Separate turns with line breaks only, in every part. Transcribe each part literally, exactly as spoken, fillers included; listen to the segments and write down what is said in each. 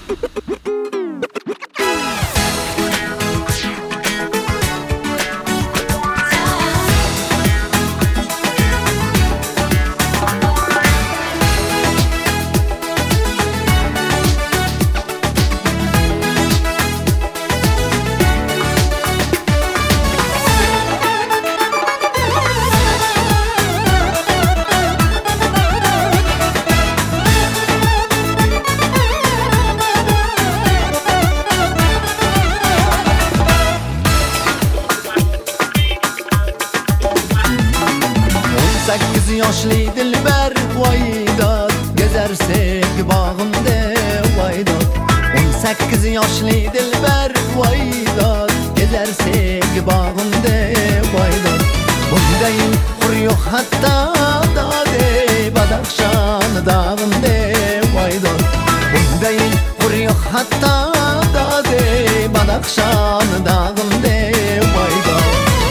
Sekiz yaşlı dilber vaydat, gezersek bağımda vaydat. On sekiz yaşlı dilber vaydat, gezersek bağımda vaydat. Bundayın kur yok hatta dade Badakşan dağında vaydat. Bundayın kur yok hatta dade Badakşan dağında vaydat.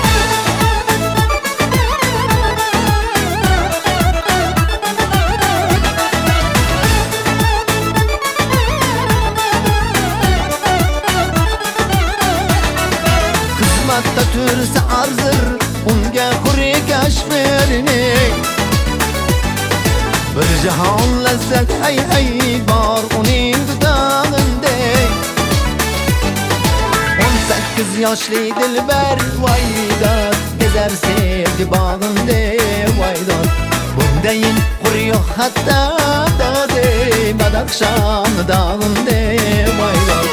Hatta türse arzır unga kuri kaşmerini bir cihan lezzet hay hay var unin dudağında. On sekiz yaşlı dilber vaydat, gezer sevdi bağında vaydat. Bundayin kuri yok hatta dade Badakşan dağında vaydat.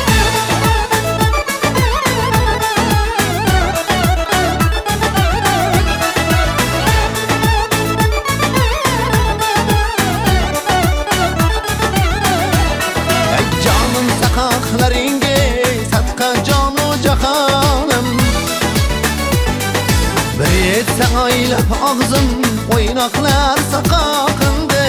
Sakaklarınge satka canı cahanım, bir etse aylap ağzım oynaklar sakakında.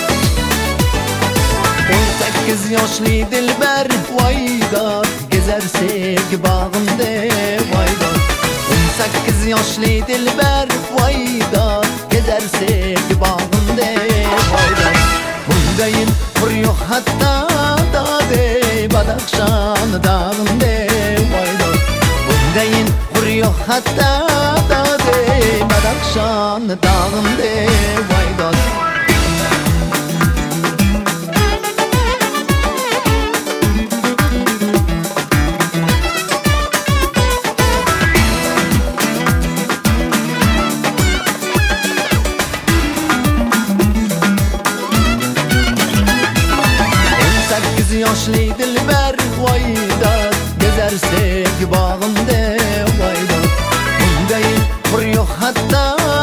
On sekiz yaşlı dilber vaydat, gezersek bağımda vaydat. On sekiz yaşlı dilber vaydat, gezersek bağımda vaydat. Bundayın kur yok hatta dade Badakşan dağında vaydat. Bundayın kur yok hatta dade Badakşan dağında vaydat. Sekiz yaşlı dilber vaydat, gezersek bağımda vaydat. Bundayın kur yok hatta